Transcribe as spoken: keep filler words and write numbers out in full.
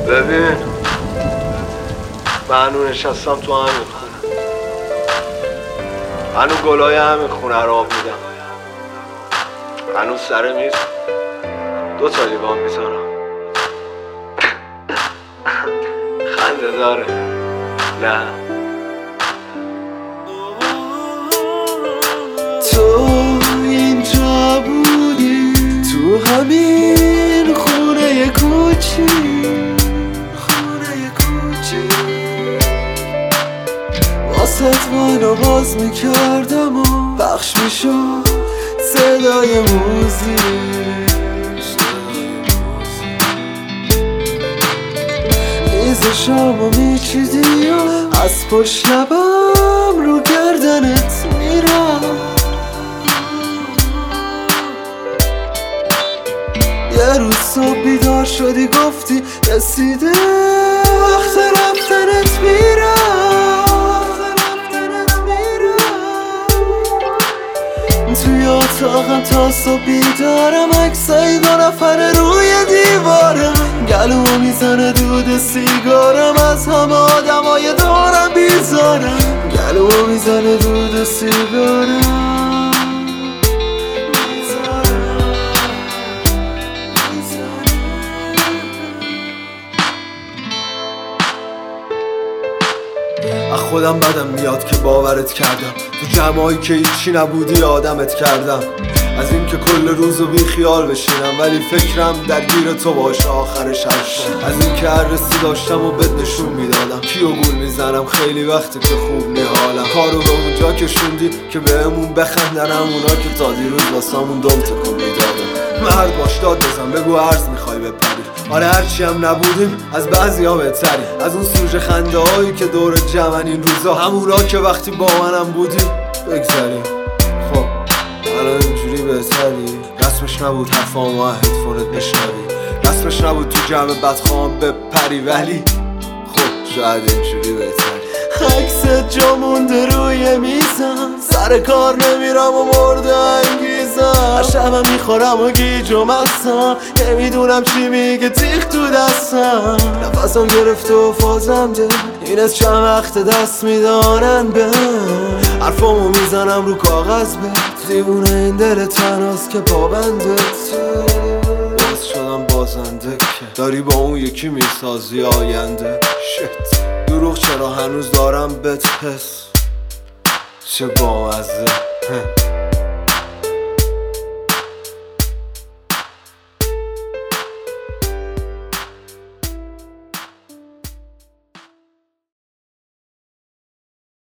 ببین من هنو نشستم تو همین خونه، هنو گلای همین خونه رو آب میدم، هنو سر میز دو تا لیوان میزنم. خنده داره نه؟ تو اینجا بودی تو همین خونه کوچی، خونه کوچی واسه منو باز میکردم و پخش میشد صدای موزیک. میز شامو میچیدی و از پشت لبم رو گردنت میرم. یه روز صبح بیدار شدی گفتی رسیده وقت رفتنت میرم. توی اتاقم تا صبح بیدارم، عکسای دو نفره روی دیوارم، گلومو میزنه دود سیگارم، از همه آدمای دورم بیزارم، گلومو میزنه دود سیگارم. از خودم بدم میاد که باورت کردم، تو جمعایی که هیچی نبودی آدمت کردم. از این که کل روزو بی خیال بشینم ولی فکرم درگیر تو باشه آخرش هشتم. از این که هر رسی داشتم و بد نشون میدادم، کیو گول میزنم خیلی وقتی که خوب نیحالم. کارو به اونجا کشوندی که بهمون بخندن همونا که تا دیروز واسمون دم تکون میدادن. مرد باش داد بزن بگو عرض میخوای بپری، آره هرچی هم نبودیم از بعضی ها بهتری. از اون سوژه خنده هایی که دور جمعن این روزا، همونا که وقتی با منم بودیم بگذاریم. خب الان اینجوری بهتری، رسمش نبود حرفام و هدفونت بشنوی، رسمش نبود تو جمع بدخوام بپری، ولی خب شاید اینجوری بهتری. عکست جا مونده روی میزم، سر کار نمیرم و مرده انگیزم، هر شبم میخورم و گیج و مستم، نمیدونم چی میگه تیخ تو دستم، نفسم گرفته و فازم ده، این از چند وقت دست میدارن به حرفامو میزنم رو کاغذ به دیوونه این دل تناست که پابنده. باز شدم بازنده که داری با اون یکی میسازی آینده. شت دروغ چرا هنوز دارم بهت حس، چه بامزه.